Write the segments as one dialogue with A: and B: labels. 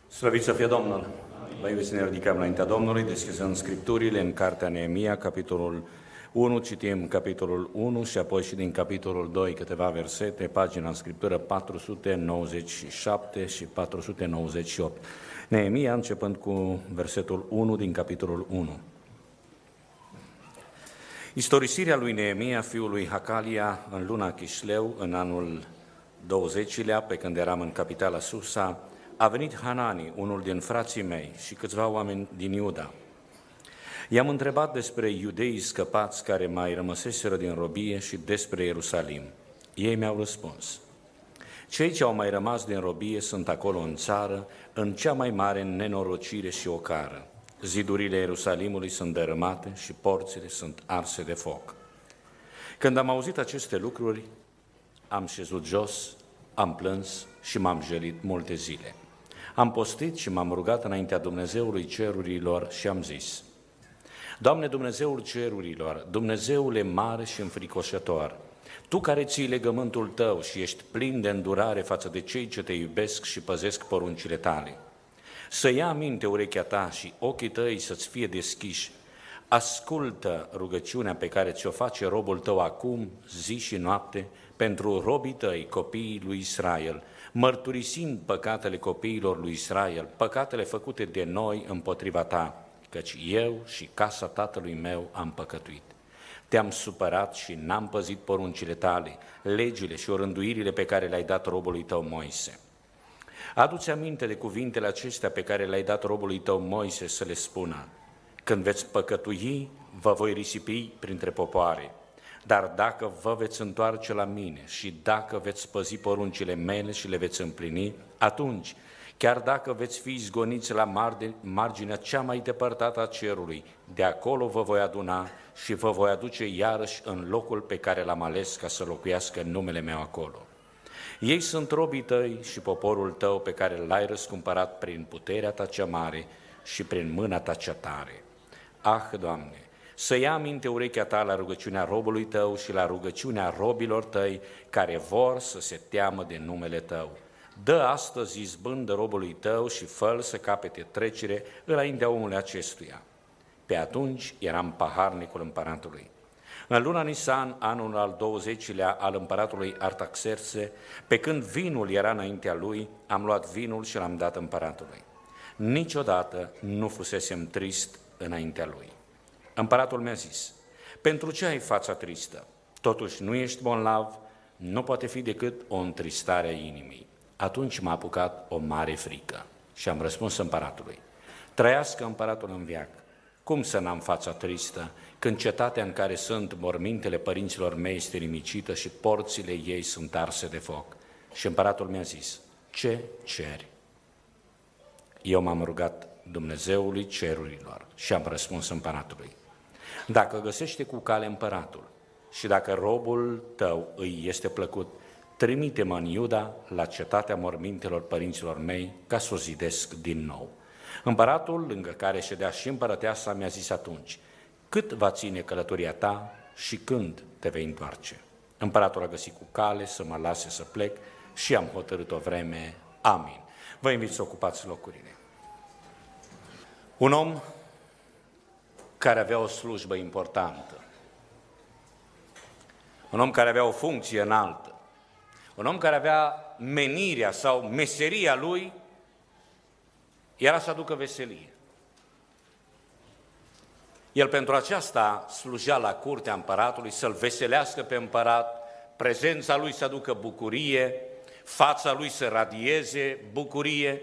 A: Slăvit să fie Domnul! Vă invit să ne ridicăm înaintea Domnului, deschizând Scripturile în Cartea Neemia, capitolul 1, citim capitolul 1 și apoi și din capitolul 2 câteva versete, pagina în Scriptură 497 și 498. Neemia, începând cu versetul 1 din capitolul 1. Istorisirea lui Neemia, fiul lui Hakalia, în luna Chisleu, în anul 20-lea, pe când eram în capitala Susa, a venit Hanani, unul din frații mei, și câțiva oameni din Iuda. I-am întrebat despre iudeii scăpați care mai rămăseseră din robie și despre Ierusalim. Ei mi-au răspuns: cei ce au mai rămas din robie sunt acolo în țară, în cea mai mare nenorocire și ocară. Zidurile Ierusalimului sunt dărâmate și porțile sunt arse de foc. Când am auzit aceste lucruri, am șezut jos, am plâns și m-am jălit multe zile. Am postit și m-am rugat înaintea Dumnezeului cerurilor și am zis: Doamne, Dumnezeul cerurilor, Dumnezeule mare și înfricoșător, Tu care ții legământul Tău și ești plin de îndurare față de cei ce Te iubesc și păzesc poruncile Tale, să ia aminte urechea Ta și ochii Tăi să-ți fie deschiși. Ascultă rugăciunea pe care ți-o face robul Tău acum, zi și noapte, pentru robii Tăi, copiii lui Israel, mărturisind păcatele copiilor lui Israel, păcatele făcute de noi împotriva Ta, căci eu și casa tatălui meu am păcătuit. Te-am supărat și n-am păzit poruncile Tale, legile și orânduirile pe care le-ai dat robului Tău Moise. Adu-ți aminte de cuvintele acestea pe care le-ai dat robului Tău Moise să le spună: când veți păcătui, vă voi risipi printre popoare, dar dacă vă veți întoarce la mine și dacă veți păzi poruncile mele și le veți împlini, atunci, chiar dacă veți fi izgoniți la marginea cea mai depărtată a cerului, de acolo vă voi aduna și vă voi aduce iarăși în locul pe care l-am ales ca să locuiască numele meu acolo. Ei sunt robii Tăi și poporul Tău pe care l-ai răscumpărat prin puterea Ta cea mare și prin mâna Ta cea tare. Ah, Doamne, să ia aminte urechea Ta la rugăciunea robului Tău și la rugăciunea robilor Tăi care vor să se teamă de numele Tău. Dă astăzi izbândă robului Tău și fă-l să capete trecere înaintea omului acestuia. Pe atunci eram paharnicul împăratului. În luna Nisan, anul al 20-lea al împăratului Artaxerxe, pe când vinul era înaintea lui, am luat vinul și l-am dat împăratului. Niciodată nu fusesem trist înaintea lui. Împăratul mi-a zis: pentru ce ai fața tristă? Totuși nu ești bolnav, nu poate fi decât o întristare a inimii. Atunci m-a apucat o mare frică și am răspuns împăratului: trăiască împăratul în veac. Cum să n-am fața tristă când cetatea în care sunt mormintele părinților mei este nimicită și porțile ei sunt arse de foc? Și împăratul mi-a zis: ce ceri? Eu m-am rugat Dumnezeului cerurilor și am răspuns împăratului: dacă găsește cu cale împăratul și dacă robul Tău îi este plăcut, trimite-mă în Iuda la cetatea mormintelor părinților mei ca să o zidesc din nou. Împăratul, lângă care ședea și împărăteasa, mi-a zis atunci: cât va ține călătoria ta și când te vei întoarce? Împăratul a găsit cu cale să mă lase să plec și am hotărât o vreme. Amin. Vă invit să ocupați locurile. Un om care avea o slujbă importantă, un om care avea o funcție înaltă, un om care avea menirea sau meseria lui era să aducă veselie. El pentru aceasta slujea la curtea împăratului, să-l veselească pe împărat, prezența lui să aducă bucurie, fața lui să radieze bucurie.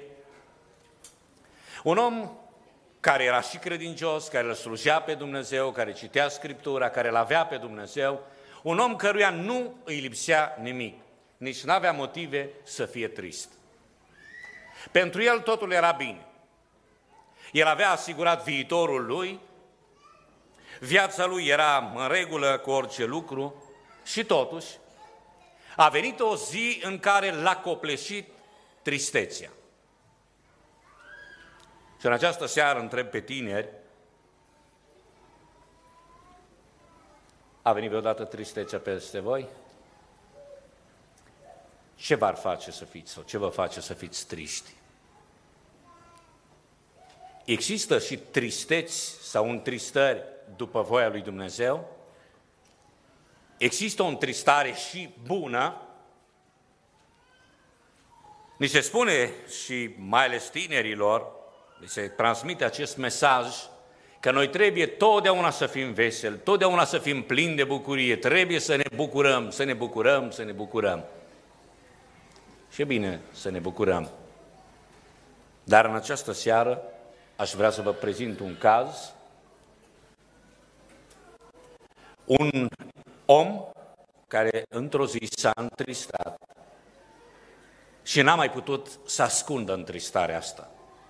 A: Un om care era și credincios, care îl slujea pe Dumnezeu, care citea Scriptura, care îl avea pe Dumnezeu, un om căruia nu îi lipsea nimic, nici n-avea motive să fie trist. Pentru el totul era bine. El avea asigurat viitorul lui, viața lui era în regulă cu orice lucru și totuși a venit o zi în care l-a copleșit tristețea. Și în această seară întreb pe tineri: a venit vreodată tristețea peste voi? Ce v-ar face să fiți sau ce vă face să fiți triști? există și tristeți sau întristări după voia lui Dumnezeu. Există o întristare și bună. Ni se spune și mai ales tinerilor, ni se transmite acest mesaj că noi trebuie totdeauna să fim veseli, totdeauna să fim plini de bucurie, trebuie să ne bucurăm, să ne bucurăm, să ne bucurăm. Și e bine să ne bucurăm. Dar în această seară aș vrea să vă prezint un caz. Un om care într-o zi s-a întristat și n-a mai putut să ascundă întristarea asta.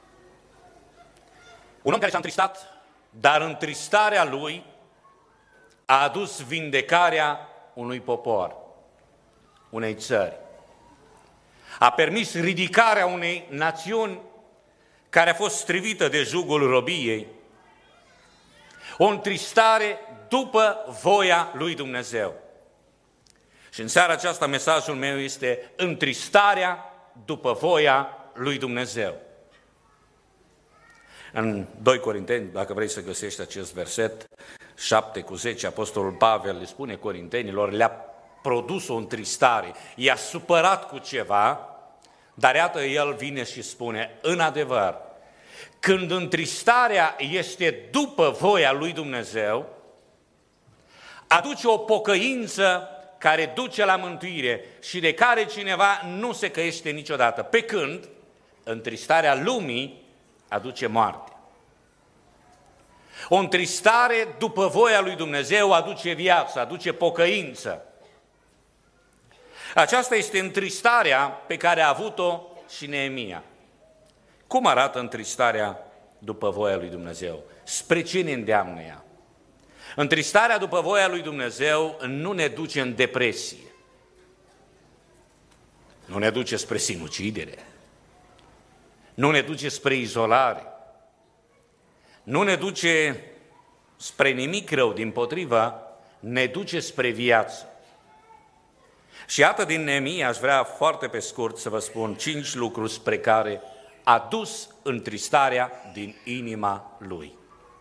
A: Un om care s-a întristat, dar întristarea lui a adus vindecarea unui popor, unei țări. A permis ridicarea unei națiuni care a fost strivită de jugul robiei. O întristare după voia lui Dumnezeu. Și în seara aceasta mesajul meu este întristarea după voia lui Dumnezeu. În 2 Corinteni, dacă vrei să găsești acest verset, 7:10, Apostolul Pavel le spune corintenilor, le-a produs o întristare, i-a supărat cu ceva, dar iată, el vine și spune, în adevăr, când întristarea este după voia lui Dumnezeu, aduce o pocăință care duce la mântuire și de care cineva nu se căiește niciodată, pe când întristarea lumii aduce moarte. O întristare după voia lui Dumnezeu aduce viață, aduce pocăință. Aceasta este întristarea pe care a avut-o și Neemia. Cum arată întristarea după voia lui Dumnezeu? Spre ce ne îndeamnă ea? Întristarea după voia lui Dumnezeu nu ne duce în depresie. Nu ne duce spre sinucidere. Nu ne duce spre izolare. Nu ne duce spre nimic rău, dimpotrivă, ne duce spre viață. Și iată din Neemia, aș vrea foarte pe scurt să vă spun 5 lucruri spre care a dus întristarea din inima lui.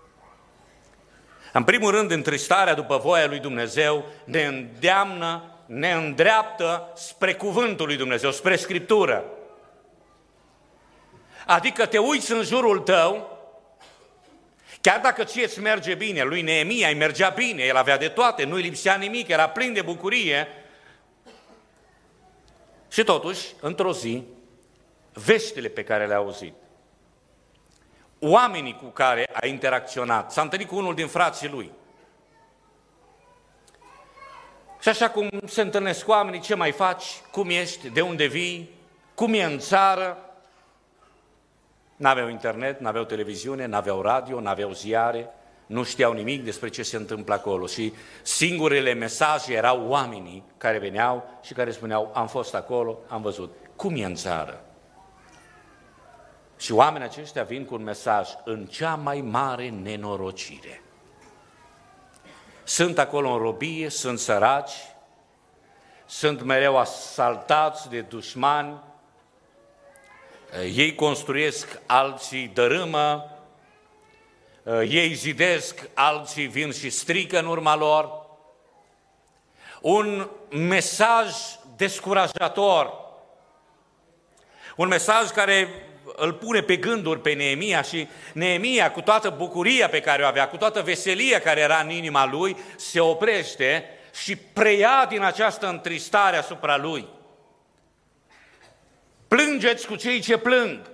A: În primul rând, întristarea după voia lui Dumnezeu ne îndeamnă, ne îndreaptă spre cuvântul lui Dumnezeu, spre Scriptură. Adică te uiți în jurul tău, chiar dacă ție îți merge bine, lui Neemia îi mergea bine, el avea de toate, nu-i lipsea nimic, era plin de bucurie. Și totuși, într-o zi, veștile pe care le-a auzit, oamenii cu care a interacționat, s-a întâlnit cu unul din frații lui. Și așa cum se întâlnesc cu oamenii, ce mai faci, cum ești, de unde vii, cum e în țară. N-aveau internet, n-aveau televiziune, n-aveau radio, n-aveau ziare, nu știau nimic despre ce se întâmplă acolo. Și singurele mesaje erau oamenii care veneau și care spuneau, am fost acolo, am văzut. Cum e în țară? Și oamenii aceștia vin cu un mesaj, în cea mai mare nenorocire. Sunt acolo în robie, sunt săraci, sunt mereu asaltați de dușmani, ei construiesc, alții dărâmă, ei zidesc, alții vin și strică în urma lor. Un mesaj descurajator, un mesaj care îl pune pe gânduri pe Neemia și Neemia, cu toată bucuria pe care o avea, cu toată veselia care era în inima lui, se oprește și preia din această întristare asupra lui. Plângeți cu cei ce plâng.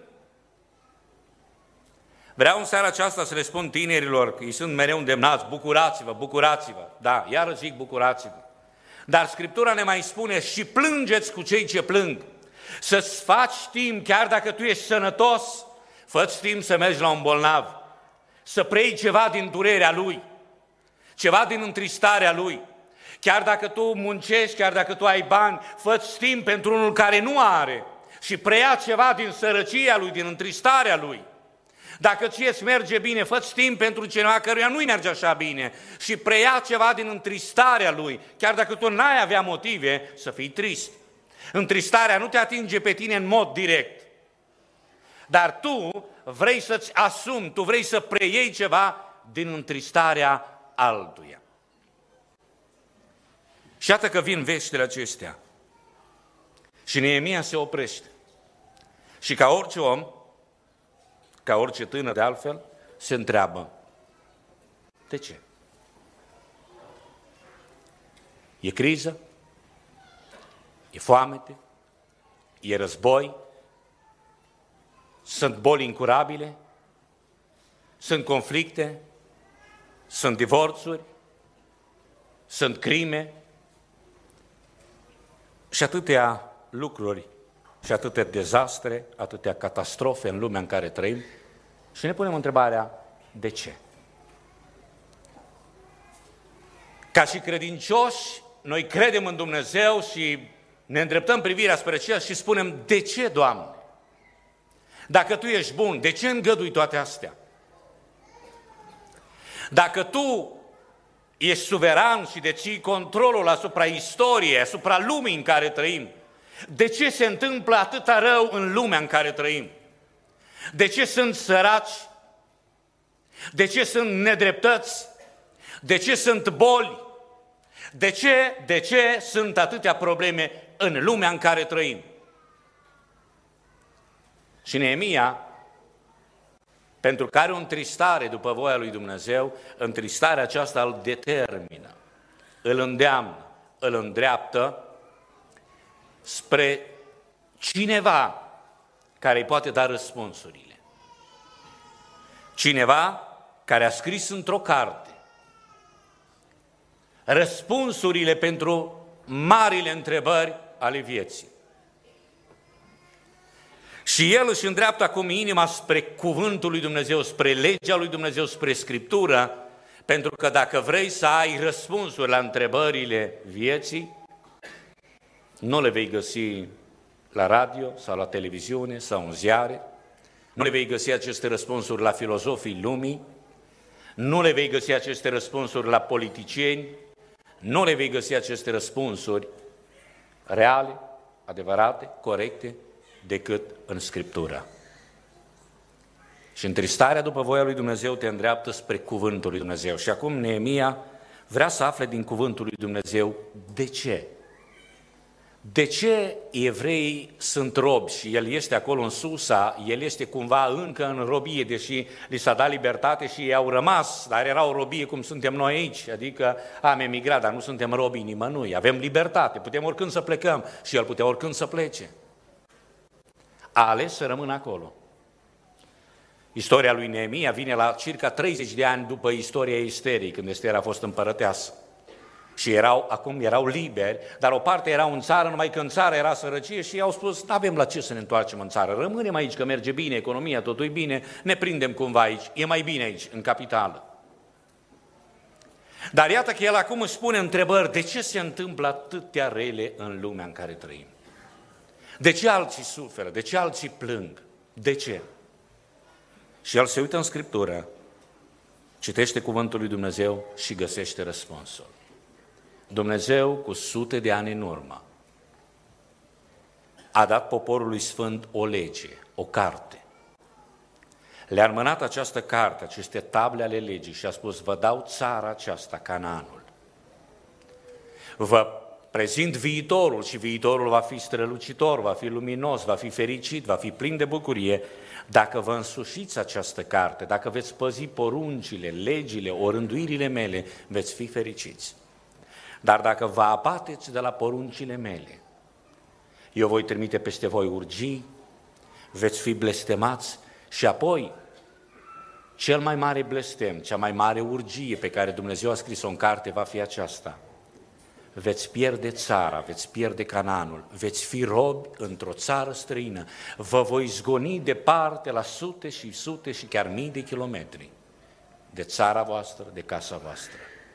A: Vreau în seara aceasta să le spun tinerilor, că ei sunt mereu îndemnați, bucurați-vă, bucurați-vă. Da, iară zic bucurați-vă. Dar Scriptura ne mai spune și plângeți cu cei ce plâng. Să-ți faci timp, chiar dacă tu ești sănătos, fă-ți timp să mergi la un bolnav, să preiei ceva din durerea lui, ceva din întristarea lui. Chiar dacă tu muncești, chiar dacă tu ai bani, fă-ți timp pentru unul care nu are și preia ceva din sărăcia lui, din întristarea lui. Dacă ție îți merge bine, fă-ți timp pentru cineva căruia nu-i merge așa bine și preia ceva din întristarea lui, chiar dacă tu n-ai avea motive să fii trist. Întristarea nu te atinge pe tine în mod direct, dar tu vrei să-ți asumi, tu vrei să preiei ceva din întristarea altuia. Și iată că vin veștile acestea. Și Neemia se oprește. Și ca orice om, ca orice tânăr de altfel, se întreabă, de ce? E criză? E foamete? E război? Sunt boli incurabile? Sunt conflicte? Sunt divorțuri? Sunt crime? Și atâtea lucruri și atâtea dezastre, atâtea catastrofe în lumea în care trăim și ne punem întrebarea, de ce? Ca și credincioși, noi credem în Dumnezeu și ne îndreptăm privirea spre Cer și spunem, de ce, Doamne? Dacă Tu ești bun, de ce îngădui toate astea? Dacă Tu ești suveran și deții controlul asupra istoriei, asupra lumii în care trăim, de ce se întâmplă atâta rău în lumea în care trăim? De ce sunt săraci? De ce sunt nedreptăți? De ce sunt boli? De ce sunt atâtea probleme în lumea în care trăim? Și Neemia, pentru că are o întristare după voia lui Dumnezeu, întristarea aceasta îl determină, îl îndeamnă, îl îndreaptă spre cineva care îi poate da răspunsurile. Cineva care a scris într-o carte răspunsurile pentru marile întrebări ale vieții. Și el își îndreaptă acum inima spre cuvântul lui Dumnezeu, spre legea lui Dumnezeu, spre Scriptură, pentru că dacă vrei să ai răspunsuri la întrebările vieții, nu le vei găsi la radio sau la televiziune sau în ziare, nu le vei găsi aceste răspunsuri la filozofii lumii, nu le vei găsi aceste răspunsuri la politicieni, nu le vei găsi aceste răspunsuri reale, adevărate, corecte, decât în Scriptură. Și întristarea după voia lui Dumnezeu te îndreaptă spre cuvântul lui Dumnezeu. Și acum Neemia vrea să afle din cuvântul lui Dumnezeu de ce. De ce evreii sunt robi și el este acolo în Susa, el este cumva încă în robie, deși li s-a dat libertate și ei au rămas, dar era o robie cum suntem noi aici, adică am emigrat, dar nu suntem robii nimănui, avem libertate, putem oricând să plecăm și el putea oricând să plece. A ales să rămână acolo. Istoria lui Neemia vine la circa 30 de ani după istoria Esterei, când Ester a fost împărăteasă. Și acum erau liberi, dar o parte erau în țară, numai că în țară era sărăcie și i-au spus, nu avem la ce să ne întoarcem în țară, rămânem aici că merge bine, economia, totul e bine, ne prindem cumva aici, e mai bine aici, în capitală. Dar iată că el acum își pune întrebări, de ce se întâmplă atâtea rele în lumea în care trăim? De ce alții suferă? De ce alții plâng? De ce? Și el se uită în Scriptură, citește cuvântul lui Dumnezeu și găsește răspunsul. Dumnezeu, cu sute de ani în urmă, a dat poporului sfânt o lege, o carte. Le-a înmânat această carte, aceste table ale legii și a spus, vă dau țara aceasta, Canaanul. Vă prezint viitorul și viitorul va fi strălucitor, va fi luminos, va fi fericit, va fi plin de bucurie. Dacă vă însușiți această carte, dacă veți păzi poruncile, legile, orânduirile mele, veți fi fericiți. Dar dacă vă abateți de la poruncile mele, eu voi trimite peste voi urgii, veți fi blestemați și apoi cel mai mare blestem, cea mai mare urgie pe care Dumnezeu a scris-o în carte va fi aceasta. Veți pierde țara, veți pierde Canaanul, veți fi robi într-o țară străină, vă voi zgoni departe la sute și sute și chiar mii de kilometri de țara voastră, de casa voastră.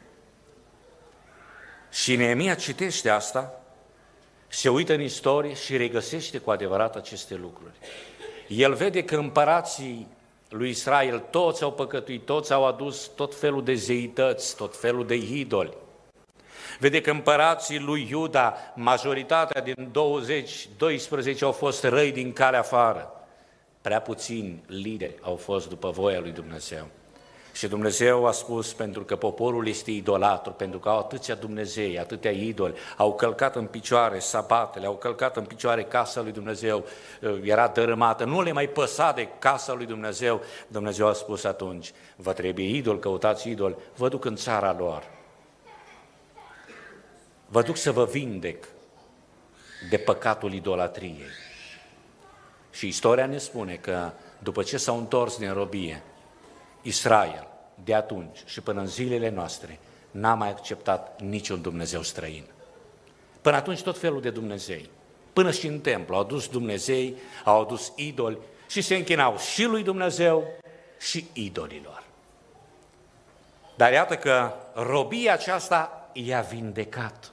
A: Și Neemia citește asta, se uită în istorie și regăsește cu adevărat aceste lucruri. El vede că împărații lui Israel toți au păcătuit, toți au adus tot felul de zeități, tot felul de idoli. Vede că împărații lui Iuda, majoritatea din 12 au fost răi din calea afară. prea puțini lideri au fost după voia lui Dumnezeu. Și Dumnezeu a spus, pentru că poporul este idolatru, pentru că au atâția Dumnezei, atâtea idoli, au călcat în picioare sabatele, au călcat în picioare casa lui Dumnezeu, era dărâmată, nu le mai păsa de casa lui Dumnezeu. Dumnezeu a spus atunci, vă trebuie idol, căutați idol, vă duc în țara lor. Vă duc să vă vindec de păcatul idolatriei. Și istoria ne spune că după ce s-au întors din robie, Israel, de atunci și până în zilele noastre, n-a mai acceptat niciun Dumnezeu străin. Până atunci tot felul de Dumnezei. Până și în templu au adus Dumnezei, au adus idoli și se închinau și lui Dumnezeu și idolilor. Dar iată că robia aceasta i-a vindecat.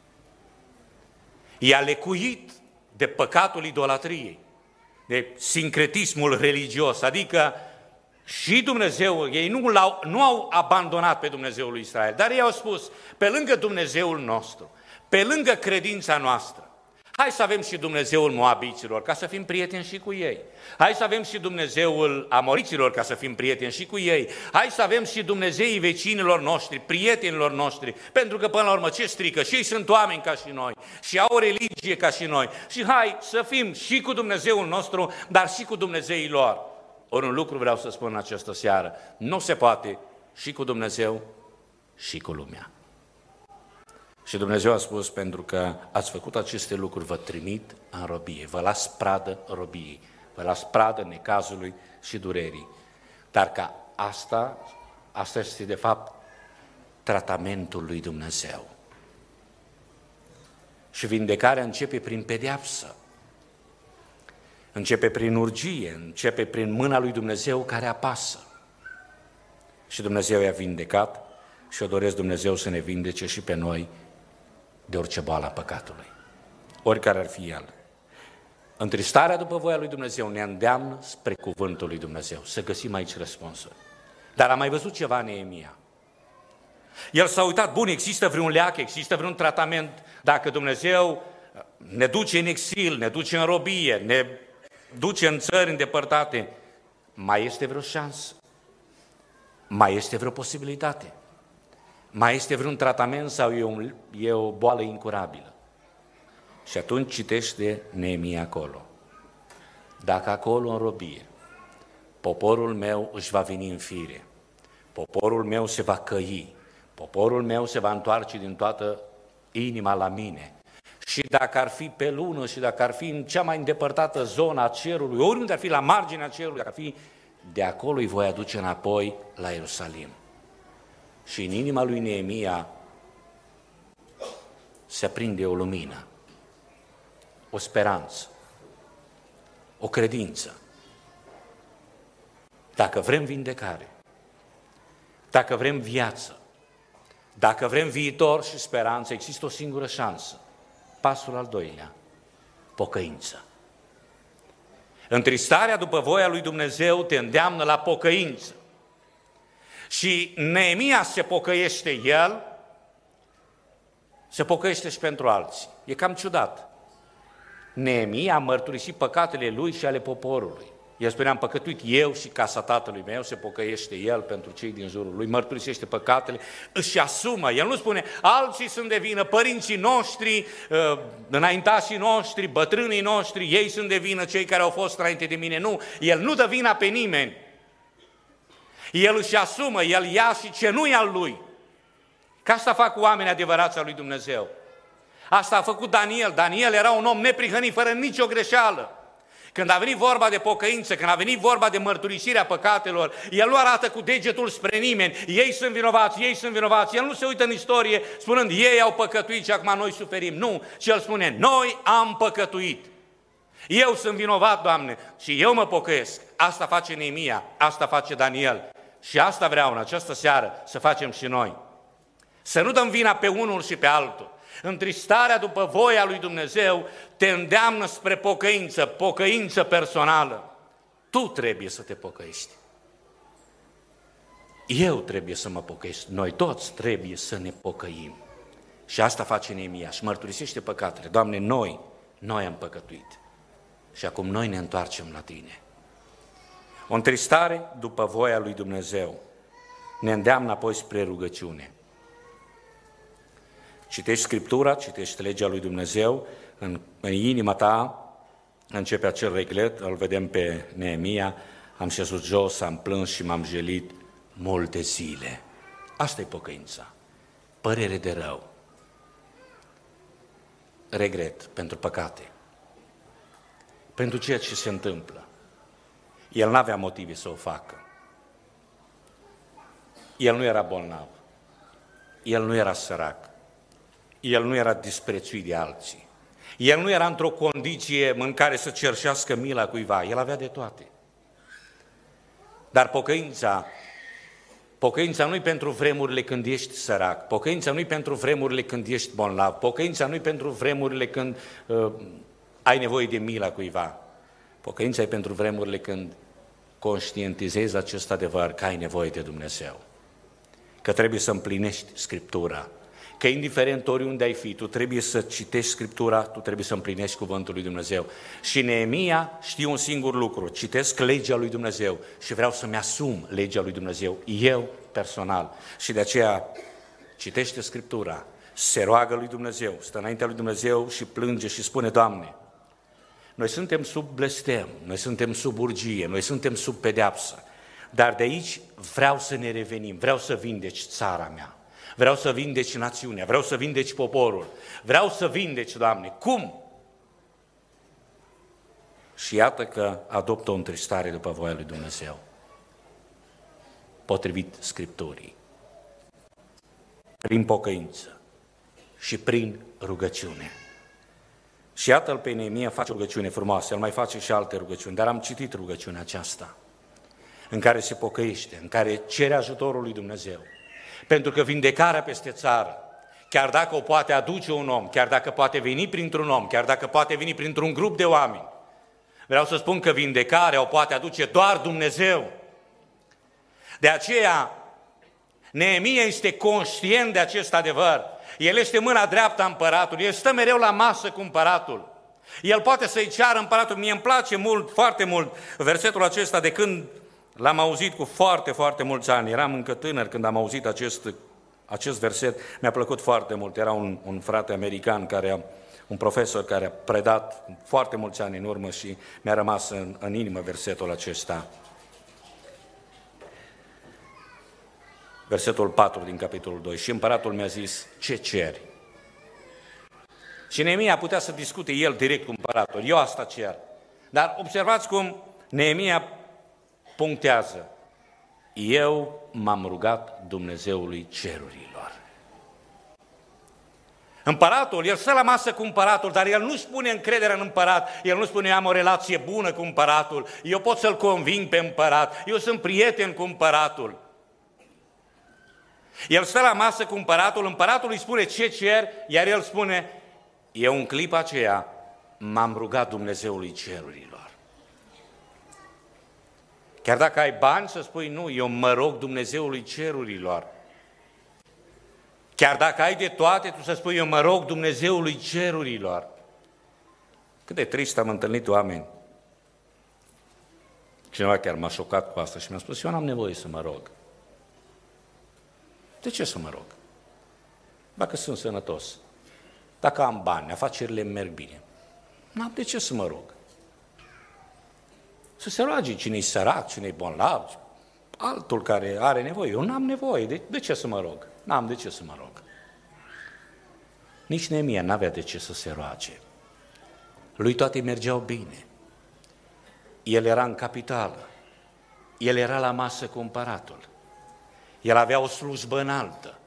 A: I-a lecuit de păcatul idolatriei, de sincretismul religios, adică și Dumnezeu, ei nu au abandonat pe Dumnezeul lui Israel, dar ei au spus, pe lângă Dumnezeul nostru, pe lângă credința noastră, hai să avem și Dumnezeul moabiților, ca să fim prieteni și cu ei. Hai să avem și Dumnezeul amoriților, ca să fim prieteni și cu ei. Hai să avem și Dumnezeii vecinilor noștri, prietenilor noștri, pentru că până la urmă ce strică? Și ei sunt oameni ca și noi și au o religie ca și noi. Și hai să fim și cu Dumnezeul nostru, dar și cu Dumnezeii lor. Ori un lucru vreau să spun în această seară, nu se poate și cu Dumnezeu și cu lumea. Și Dumnezeu a spus, pentru că ați făcut aceste lucruri, vă trimit în robie, vă las pradă robiei, vă las pradă necazului și durerii. Dar că asta este de fapt tratamentul lui Dumnezeu. Și vindecarea începe prin pedeapsă, începe prin urgie, începe prin mâna lui Dumnezeu care apasă. Și Dumnezeu i-a vindecat și o doresc Dumnezeu să ne vindece și pe noi de orice boală a păcatului, oricare ar fi el. Întristarea după voia lui Dumnezeu ne îndeamnă spre cuvântul lui Dumnezeu, să găsim aici răspunsuri. Dar am mai văzut ceva în Neemia. El s-a uitat, bun, există vreun leac, există vreun tratament, dacă Dumnezeu ne duce în exil, ne duce în robie, ne duce în țări îndepărtate, mai este vreo șansă? Mai este vreo posibilitate? Mai este vreun tratament sau e o boală incurabilă? Și atunci citește Neemia acolo. Dacă acolo în robie, poporul meu își va veni în fire, poporul meu se va căi, poporul meu se va întoarce din toată inima la mine, și dacă ar fi pe lună și dacă ar fi în cea mai îndepărtată zonă a cerului, oriunde ar fi la marginea cerului, dacă ar fi, de acolo îi voi aduce înapoi la Ierusalim. Și în inima lui Neemia se aprinde o lumină, o speranță, o credință. Dacă vrem vindecare, dacă vrem viață, dacă vrem viitor și speranță, există o singură șansă. Pasul al doilea, pocăință. Întristarea după voia lui Dumnezeu te îndeamnă la pocăință. Și Neemia se pocăiește el, se pocăiește și pentru alții. E cam ciudat. Neemia a mărturisit păcatele lui și ale poporului. El spunea, am păcătuit eu și casa tatălui meu, se pocăiește el pentru cei din jurul lui, mărturisește păcatele, își asumă. El nu spune, alții sunt de vină, părinții noștri, înaintașii noștri, bătrânii noștri, ei sunt de vină, cei care au fost înainte de mine. Nu, el nu dă vina pe nimeni. El își asumă, el ia și ce nu e al lui. Că asta fac oamenii adevărați al lui Dumnezeu. Asta a făcut Daniel. Daniel era un om neprihănit, fără nicio greșeală. Când a venit vorba de pocăință, când a venit vorba de mărturisirea păcatelor, el nu arată cu degetul spre nimeni, ei sunt vinovați, ei sunt vinovați. El nu se uită în istorie spunând, ei au păcătuit și acum noi suferim. Nu, ci el spune, noi am păcătuit. Eu sunt vinovat, Doamne, și eu mă pocăiesc. Asta face Neemia, asta face Daniel. Și asta vreau în această seară să facem și noi. Să nu dăm vina pe unul și pe altul. Întristarea după voia lui Dumnezeu te îndeamnă spre pocăință, pocăință personală. Tu trebuie să te pocăiești. Eu trebuie să mă pocăiesc. Noi toți trebuie să ne pocăim. Și asta face Neemia și mărturisește păcatele. Doamne, noi am păcătuit. Și acum noi ne întoarcem la Tine. O întristare după voia lui Dumnezeu ne îndeamnă apoi spre rugăciune. Citești Scriptura, citești legea lui Dumnezeu, în inima ta începe acel regret, îl vedem pe Neemia, am șezut jos, am plâns și m-am jelit multe zile. Asta e pocăința, părere de rău, regret pentru păcate, pentru ceea ce se întâmplă. El n-avea motive să o facă. El nu era bolnav, el nu era sărac, el nu era disprețuit de alții, el nu era într-o condiție în care să cerșească mila cuiva, el avea de toate. Dar pocăința nu-i pentru vremurile când ești sărac, pocăința nu-i pentru vremurile când ești bolnav, pocăința nu-i pentru vremurile când ai nevoie de mila cuiva. Pocăința e pentru vremurile când conștientizezi acest adevăr că ai nevoie de Dumnezeu, că trebuie să împlinești Scriptura, că indiferent oriunde ai fi, tu trebuie să citești Scriptura, tu trebuie să împlinești cuvântul lui Dumnezeu. Și Neemia știe un singur lucru, citesc legea lui Dumnezeu și vreau să-mi asum legea lui Dumnezeu, eu personal. Și de aceea citește Scriptura, se roagă lui Dumnezeu, stă înaintea lui Dumnezeu și plânge și spune: Doamne, noi suntem sub blestem, noi suntem sub urgie, noi suntem sub pedeapsă, dar de aici vreau să ne revenim, vreau să vindeci țara mea. Vreau să vindeci națiunea, vreau să vindeci poporul, vreau să vindeci, Doamne. Cum? Și iată că adoptă o întristare după voia lui Dumnezeu, potrivit Scripturii, prin pocăință și prin rugăciune. Și iată-l pe Neemia, face o rugăciune frumoasă, el mai face și alte rugăciuni, dar am citit rugăciunea aceasta, în care se pocăiește, în care cere ajutorul lui Dumnezeu. Pentru că vindecarea peste țară, chiar dacă o poate aduce un om, chiar dacă poate veni printr-un om, chiar dacă poate veni printr-un grup de oameni, vreau să spun că vindecarea o poate aduce doar Dumnezeu. De aceea, Neemia este conștient de acest adevăr. El este mâna dreaptă a împăratului, el stă mereu la masă cu împăratul. El poate să-i ceară împăratul. Mie îmi place mult, foarte mult, versetul acesta de când l-am auzit cu foarte, foarte mulți ani. Eram încă tânăr când am auzit acest verset. Mi-a plăcut foarte mult. Era un frate american, un profesor care a predat foarte mulți ani în urmă și mi-a rămas în inimă versetul acesta. Versetul 4 din capitolul 2. Și împăratul mi-a zis: ce ceri? Și Neemia putea să discute el direct cu împăratul. Eu asta cer. Dar observați cum Neemia punctează: eu m-am rugat Dumnezeului cerurilor. Împăratul, el stă la masă cu împăratul, dar el nu spune încrederea în împărat, el nu spune: eu am o relație bună cu împăratul, eu pot să-l conving pe împărat, eu sunt prieten cu împăratul. El stă la masă cu împăratul îi spune ce cer, iar el spune: eu în clipa aceea m-am rugat Dumnezeului cerurilor. Chiar dacă ai bani să spui: nu, eu mă rog Dumnezeului cerurilor. Chiar dacă ai de toate, tu să spui: eu mă rog Dumnezeului cerurilor. Cât de trist am întâlnit oameni. Cineva chiar m-a șocat cu asta și mi-a spus: eu n-am nevoie să mă rog. De ce să mă rog? Dacă sunt sănătos, dacă am bani, afacerile merg bine, n-am de ce să mă rog. Să se roage cine-i sărac, cine-i bolnav, altul care are nevoie. Eu n-am nevoie, de ce să mă rog? N-am de ce să mă rog. Nici Neemia n-avea de ce să se roage. Lui toate mergeau bine. El era în capitală, el era la masă cu împăratul, el avea o slujbă înaltă.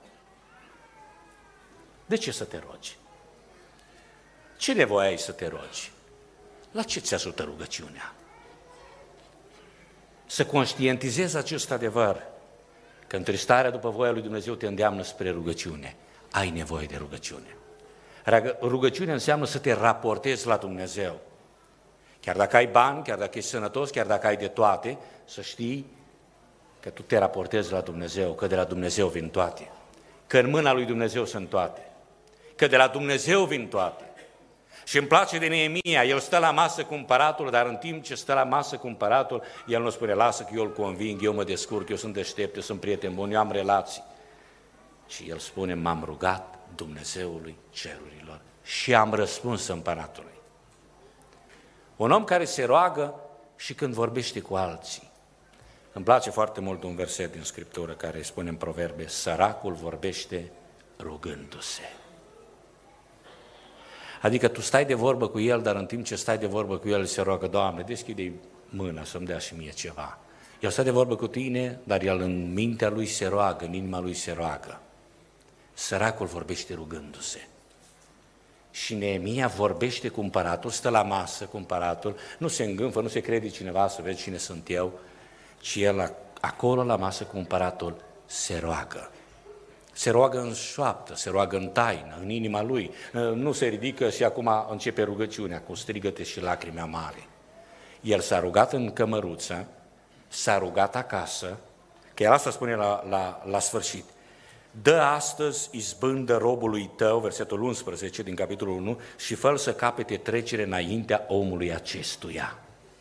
A: De ce să te rogi? Ce nevoie ai să te rogi? La ce ți ajută rugăciunea? Să conștientizezi acest adevăr, că întristarea după voia lui Dumnezeu te îndeamnă spre rugăciune. Ai nevoie de rugăciune. Rugăciunea înseamnă să te raportezi la Dumnezeu. Chiar dacă ai bani, chiar dacă ești sănătos, chiar dacă ai de toate, să știi că tu te raportezi la Dumnezeu, că de la Dumnezeu vin toate, că în mâna lui Dumnezeu sunt toate, că de la Dumnezeu vin toate. Și îmi place de Neemia, el stă la masă cu împăratul, dar în timp ce stă la masă cu împăratul, el nu spune, lasă că eu îl conving, eu mă descurc, eu sunt deștept, eu sunt prieten bun, eu am relații. Și el spune, m-am rugat Dumnezeului cerurilor și am răspuns împăratului. Un om care se roagă și când vorbește cu alții. Îmi place foarte mult un verset din Scriptură care spune în Proverbe, săracul vorbește rugându-se. Adică tu stai de vorbă cu el, dar în timp ce stai de vorbă cu el, se roagă, Doamne, deschide-i mâna să-mi dea și mie ceva. El stă de vorbă cu tine, dar el în mintea lui se roagă, în inima lui se roagă. Săracul vorbește rugându-se. Și Neemia vorbește cu împăratul, stă la masă cu împăratul, nu se îngânfă, nu se crede cineva să vezi cine sunt eu, ci el acolo la masă cu împăratul se roagă. Se roagă în șoaptă, se roagă în taină, în inima lui. Nu se ridică și acum începe rugăciunea cu strigăte și lacrimi amare. El s-a rugat în cămăruță, s-a rugat acasă, că el asta spune la sfârșit. Dă astăzi izbândă robului tău, versetul 11 din capitolul 1, și fă-l să capete trecere înaintea omului acestuia.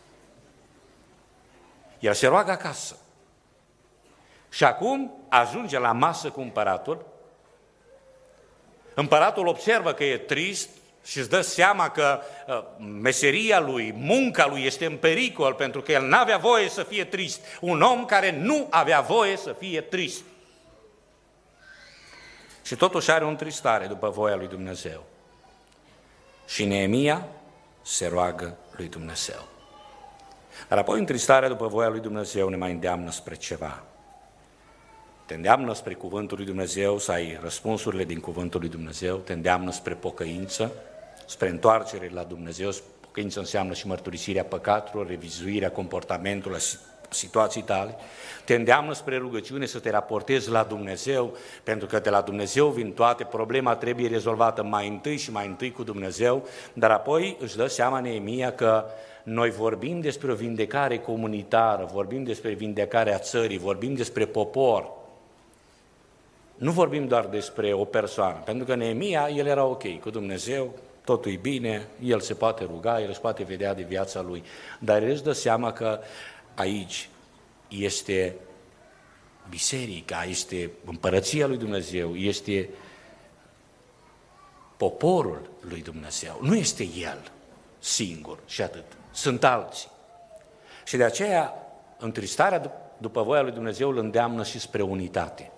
A: El se roagă acasă. Și acum ajunge la masă cu împăratul. Împăratul observă că e trist și îți dă seama că meseria lui, munca lui este în pericol, pentru că el n-avea voie să fie trist. Un om care nu avea voie să fie trist. Și totuși are o întristare după voia lui Dumnezeu. Și Neemia se roagă lui Dumnezeu. Dar apoi întristarea după voia lui Dumnezeu ne mai îndeamnă spre ceva. Te îndeamnă spre cuvântul lui Dumnezeu, să ai răspunsurile din cuvântul lui Dumnezeu, te îndeamnă spre pocăință, spre întoarcere la Dumnezeu. Pocăință înseamnă și mărturisirea păcatelor, revizuirea comportamentului, situații tale, te îndeamnă spre rugăciune să te raportezi la Dumnezeu, pentru că de la Dumnezeu vin toate, problema trebuie rezolvată mai întâi și mai întâi cu Dumnezeu, dar apoi își dă seama Neemia că noi vorbim despre o vindecare comunitară, vorbim despre vindecarea țării, vorbim despre popor, nu vorbim doar despre o persoană, pentru că Neemia, el era ok cu Dumnezeu, totul e bine, el se poate ruga, el își poate vedea de viața lui, dar el își dă seama că aici este biserica, este împărăția lui Dumnezeu, este poporul lui Dumnezeu, nu este el singur și atât, sunt alții. Și de aceea, întristarea după voia lui Dumnezeu îl îndeamnă și spre unitate.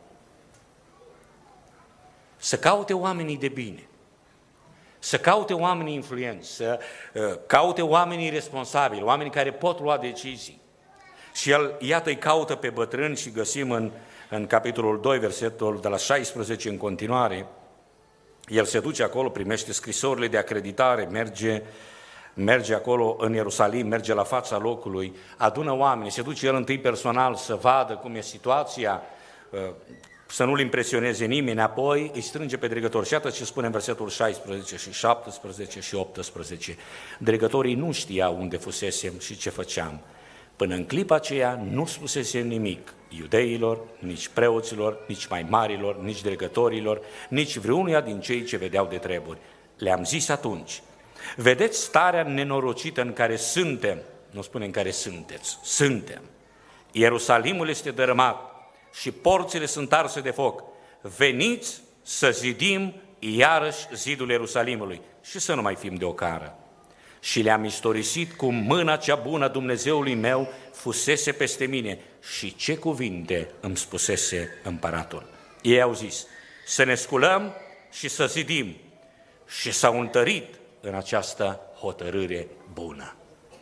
A: Să caute oamenii de bine, să caute oamenii influenți, să caute oamenii responsabili, oamenii care pot lua decizii. Și el, iată, îi caută pe bătrâni și găsim în capitolul 2, versetul de la 16 în continuare, el se duce acolo, primește scrisorile de acreditare, merge acolo în Ierusalim, merge la fața locului, adună oameni, se duce el întâi personal să vadă cum e situația, să nu-l impresioneze nimeni, apoi îi strânge pe dregători. Și iată ce spune în versetul 16 și 17 și 18. Dregătorii nu știau unde fusesem și ce făceam. Până în clipa aceea nu spusesem nimic iudeilor, nici preoților, nici mai marilor, nici dregătorilor, nici vreunuia din cei ce vedeau de treburi. Le-am zis atunci, vedeți starea nenorocită în care suntem, nu spune în care sunteți, suntem. Ierusalimul este dărâmat și porțile sunt arse de foc. Veniți să zidim iarăși zidul Ierusalimului și să nu mai fim de ocară. Și le-am istorisit cum mâna cea bună Dumnezeului meu fusese peste mine și ce cuvinte îmi spusese împăratul. Ei au zis, să ne sculăm și să zidim, și s-au întărit în această hotărâre bună.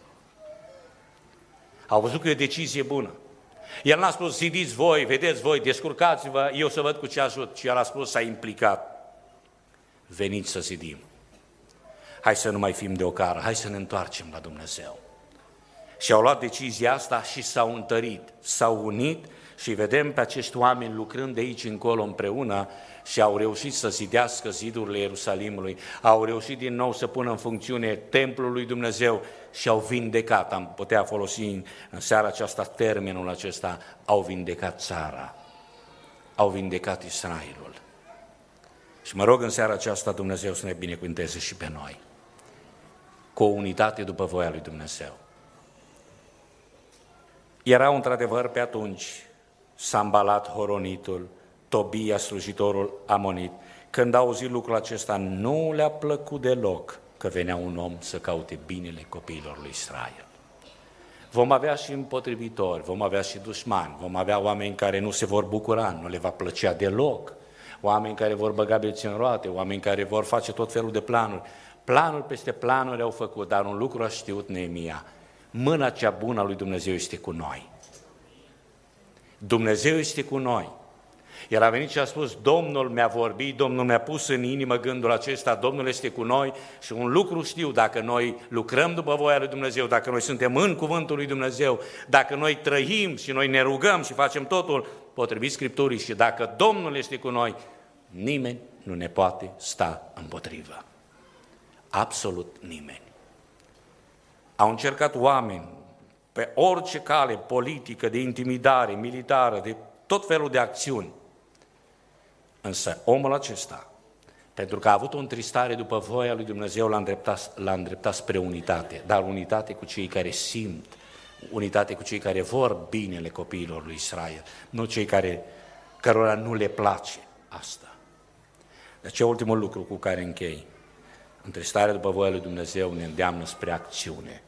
A: Au văzut că e o decizie bună. El n-a spus, zidiți voi, vedeți voi, descurcați-vă, eu să văd cu ce ajut, ci el a spus, s-a implicat. Veniți să zidim. Hai să nu mai fim de ocară, hai să ne întoarcem la Dumnezeu. Și au luat decizia asta și s-au întărit, s-au unit și vedem pe acești oameni lucrând de aici încolo împreună și au reușit să zidească zidurile Ierusalimului, au reușit din nou să pună în funcțiune templul lui Dumnezeu și au vindecat, am putea folosi în seara aceasta termenul acesta, au vindecat țara, au vindecat Israelul. Și mă rog în seara aceasta Dumnezeu să ne binecuvânteze și pe noi. cu o unitate după voia lui Dumnezeu. Erau într-adevăr pe atunci Sambalat Horonitul, Tobia slujitorul amonit. Când au auzit lucrul acesta, nu le-a plăcut deloc că venea un om să caute binele copiilor lui Israel. Vom avea și împotrivitori, vom avea și dușmani, vom avea oameni care nu se vor bucura, nu le va plăcea deloc, oameni care vor băga bețe în roate, oameni care vor face tot felul de planuri. Planuri peste planuri au făcut, dar un lucru a știut Neemia: mâna cea bună a lui Dumnezeu este cu noi. Dumnezeu este cu noi. El a venit și a spus: Domnul mi-a vorbit, Domnul mi-a pus în inimă gândul acesta, Domnul este cu noi și un lucru știu: dacă noi lucrăm după voia lui Dumnezeu, dacă noi suntem în cuvântul lui Dumnezeu, dacă noi trăim și noi ne rugăm și facem totul potrivit Scripturii și dacă Domnul este cu noi, nimeni nu ne poate sta împotrivă. Absolut nimeni. Au încercat oameni pe orice cale politică, de intimidare, militară, de tot felul de acțiuni. Însă omul acesta, pentru că a avut o întristare după voia lui Dumnezeu, l-a îndreptat spre unitate, dar unitate cu cei care simt, unitate cu cei care vor binele copiilor lui Israel, nu cei cărora nu le place asta. Deci ultimul lucru cu care închei: întristarea după voia lui Dumnezeu ne îndeamnă spre acțiune.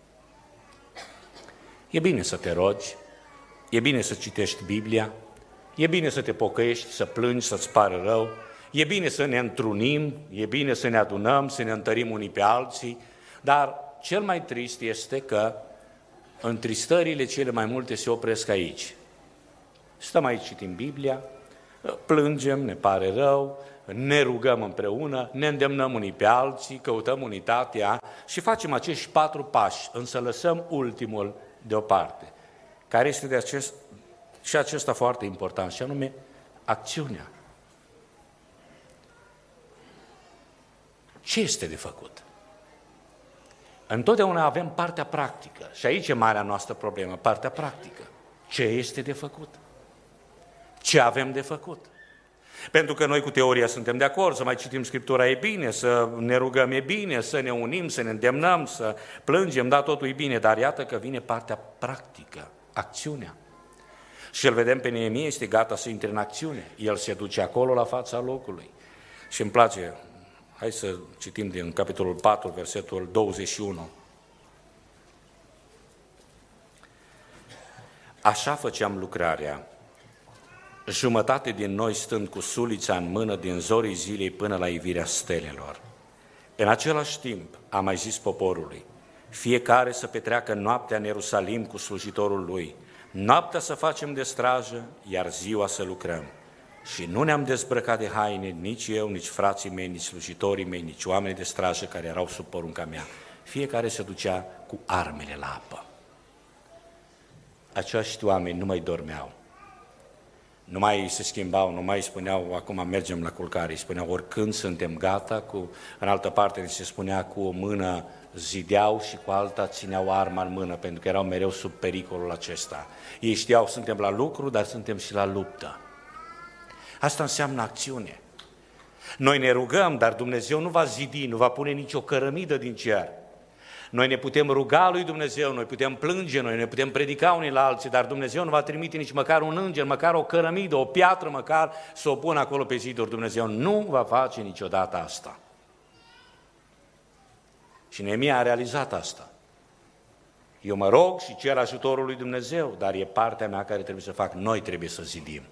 A: E bine să te rogi, e bine să citești Biblia, e bine să te pocăiești, să plângi, să-ți pare rău, e bine să ne întrunim, e bine să ne adunăm, să ne întărim unii pe alții, dar cel mai trist este că întristările cele mai multe se opresc aici. Stăm aici, citim Biblia, plângem, ne pare rău, ne rugăm împreună, ne îndemnăm unii pe alții, căutăm unitatea și facem acești 4 pași, însă lăsăm ultimul deoparte, care este și acesta foarte important, și anume acțiunea. Ce este de făcut? Întotdeauna avem partea practică și aici e marea noastră problemă, partea practică. Ce este de făcut? Ce avem de făcut? Pentru că noi cu teoria suntem de acord, să mai citim Scriptura e bine, să ne rugăm e bine, să ne unim, să ne îndemnăm, să plângem, da, totul e bine, dar iată că vine partea practică, acțiunea. Și îl vedem pe Neemia, este gata să intre în acțiune. El se duce acolo la fața locului. Și îmi place, hai să citim din capitolul 4, versetul 21. Așa făceam lucrarea, jumătate din noi stând cu sulița în mână din zorii zilei până la ivirea stelelor. În același timp a mai zis poporului: fiecare să petreacă noaptea în Ierusalim cu slujitorul lui, noaptea să facem de strajă, iar ziua să lucrăm. Și nu ne-am dezbrăcat de haine, nici eu, nici frații mei, nici slujitorii mei, nici oamenii de strajă care erau sub porunca mea. Fiecare se ducea cu armele la apă. Acești oameni nu mai dormeau. Nu mai se schimbau, nu mai spuneau: acum mergem la culcare, îi spuneau: oricând suntem gata, în altă parte se spunea: cu o mână zideau și cu alta țineau arma în mână, pentru că erau mereu sub pericolul acesta. Ei știau: suntem la lucru, dar suntem și la luptă. Asta înseamnă acțiune. Noi ne rugăm, dar Dumnezeu nu va zidi, nu va pune nicio cărămidă din cer. Noi ne putem ruga lui Dumnezeu, noi putem plânge, noi ne putem predica unii la alții, dar Dumnezeu nu va trimite nici măcar un înger, măcar o cărămidă, o piatră măcar, să o pună acolo pe ziduri. Dumnezeu nu va face niciodată asta. Și Neemia a realizat asta. Eu mă rog și cer ajutorul lui Dumnezeu, dar e partea mea care trebuie să fac. Noi trebuie să zidim.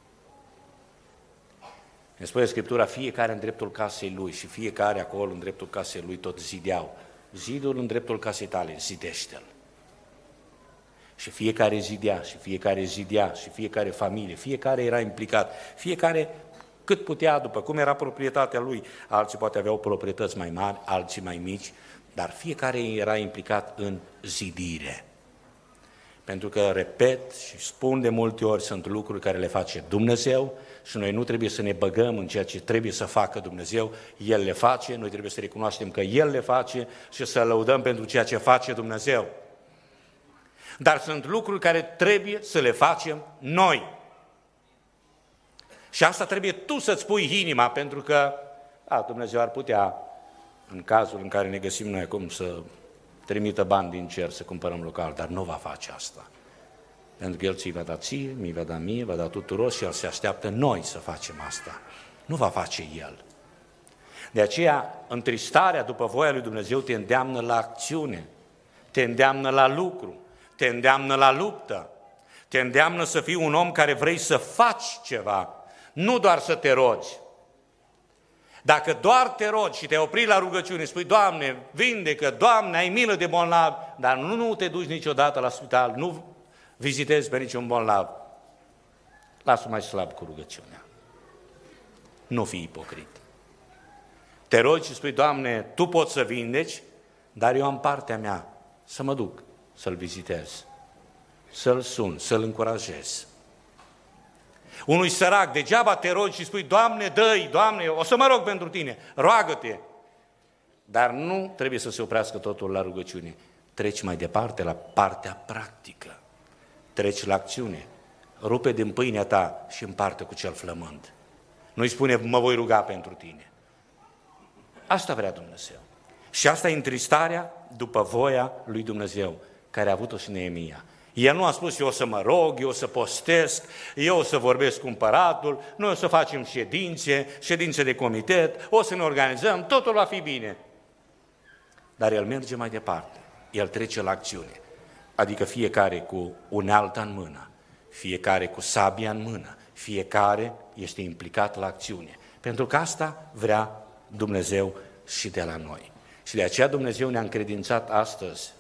A: Ne spune Scriptura: fiecare în dreptul casei lui, și fiecare acolo în dreptul casei lui tot zideau. Zidul în dreptul casei tale, zidește-l. Și fiecare zidea, și fiecare zidea, și fiecare familie, fiecare era implicat, fiecare cât putea, după cum era proprietatea lui. Alții poate aveau proprietăți mai mari, alții mai mici, dar fiecare era implicat în zidire. Pentru că, repet și spun de multe ori, sunt lucruri care le face Dumnezeu și noi nu trebuie să ne băgăm în ceea ce trebuie să facă Dumnezeu. El le face, noi trebuie să recunoaștem că El le face și să lăudăm pentru ceea ce face Dumnezeu. Dar sunt lucruri care trebuie să le facem noi. Și asta trebuie tu să-ți pui inima, pentru că Dumnezeu ar putea, în cazul în care ne găsim noi acum, să trimită bani din cer să cumpărăm local, dar nu va face asta. Pentru că El ți-i va da ție, mi va da mie, va da tuturor și El se așteaptă noi să facem asta. Nu va face El. De aceea, întristarea după voia lui Dumnezeu te îndeamnă la acțiune, te îndeamnă la lucru, te îndeamnă la luptă, te îndeamnă să fii un om care vrei să faci ceva, nu doar să te rogi. Dacă doar te rogi și te opri la rugăciune, spui, Doamne, vindecă, Doamne, ai milă de bolnav, dar nu te duci niciodată la spital, nu vizitezi pe niciun bolnav, lasă mai slab cu rugăciunea. Nu fi ipocrit. Te rogi și spui, Doamne, Tu poți să vindeci, dar eu am partea mea să mă duc să-L vizitez, să-L sun, să-L încurajez. Unui sărac, degeaba te rogi și spui, Doamne, dă-i, Doamne, o să mă rog pentru Tine, roagă-te. Dar nu trebuie să se oprească totul la rugăciune. Treci mai departe la partea practică. Treci la acțiune. Rupe din pâinea ta și împarte cu cel flămând. Nu-i spune, mă voi ruga pentru tine. Asta vrea Dumnezeu. Și asta e întristarea după voia lui Dumnezeu, care a avut-o și Neemia. El nu a spus, eu o să mă rog, eu o să postesc, eu o să vorbesc cu împăratul, noi o să facem ședințe de comitet, o să ne organizăm, totul va fi bine. Dar el merge mai departe, el trece la acțiune, adică fiecare cu unealta în mână, fiecare cu sabia în mână, fiecare este implicat la acțiune. Pentru că asta vrea Dumnezeu și de la noi. Și de aceea Dumnezeu ne-a încredințat astăzi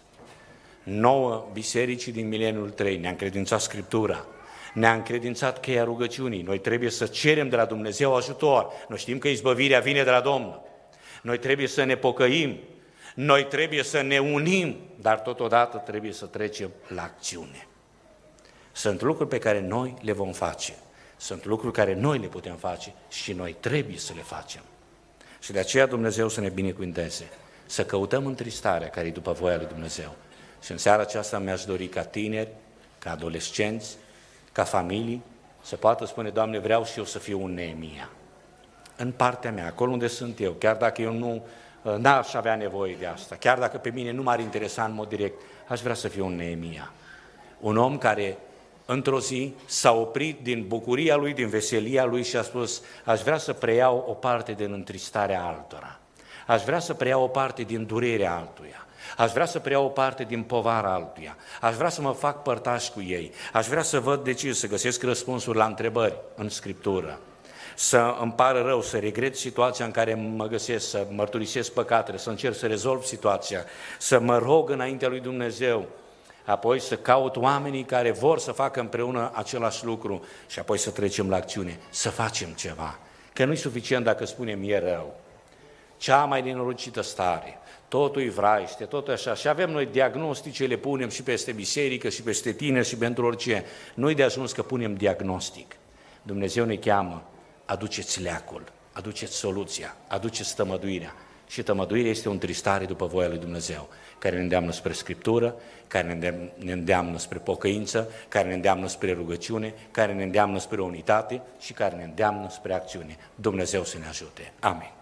A: 9 bisericii din mileniul 3, ne-a încredințat Scriptura, ne-a încredințat cheia rugăciunii. Noi trebuie să cerem de la Dumnezeu ajutor. Noi știm că izbăvirea vine de la Domnul. Noi trebuie să ne pocăim, noi trebuie să ne unim, dar totodată trebuie să trecem la acțiune. Sunt lucruri pe care noi le vom face, sunt lucruri care noi le putem face și noi trebuie să le facem. Și de aceea Dumnezeu să ne binecuvânteze, să căutăm întristarea care e după voia lui Dumnezeu. Și în seara aceasta mi-aș dori ca tineri, ca adolescenți, ca familii, să poată spune, Doamne, vreau și eu să fiu un Neemia. În partea mea, acolo unde sunt eu, chiar dacă eu n-aș avea nevoie de asta, chiar dacă pe mine nu m-ar interesa în mod direct, aș vrea să fiu un Neemia. Un om care într-o zi s-a oprit din bucuria lui, din veselia lui și a spus, aș vrea să preiau o parte din întristarea altora. Aș vrea să preiau o parte din durerea altuia. Aș vrea să preiau o parte din povara altuia. Aș vrea să mă fac părtaș cu ei. Aș vrea să văd de ce, să găsesc răspunsuri la întrebări în Scriptură. Să îmi pară rău, să regret situația în care mă găsesc, să mărturisesc păcatele, să încerc să rezolv situația, să mă rog înaintea lui Dumnezeu, apoi să caut oamenii care vor să facă împreună același lucru și apoi să trecem la acțiune, să facem ceva. Că nu-i suficient dacă spunem e rău. Cea mai nenorocită stare, totul-i vraiște, totul așa. Și avem noi diagnostice, le punem și peste biserică, și peste tine, și pentru orice. Nu-i de ajuns că punem diagnostic. Dumnezeu ne cheamă, aduceți leacul, aduceți soluția, aduceți tămăduirea. Și tămăduirea este o întristare după voia lui Dumnezeu, care ne îndeamnă spre Scriptură, care ne îndeamnă spre pocăință, care ne îndeamnă spre rugăciune, care ne îndeamnă spre unitate și care ne îndeamnă spre acțiune. Dumnezeu să ne ajute. Amin.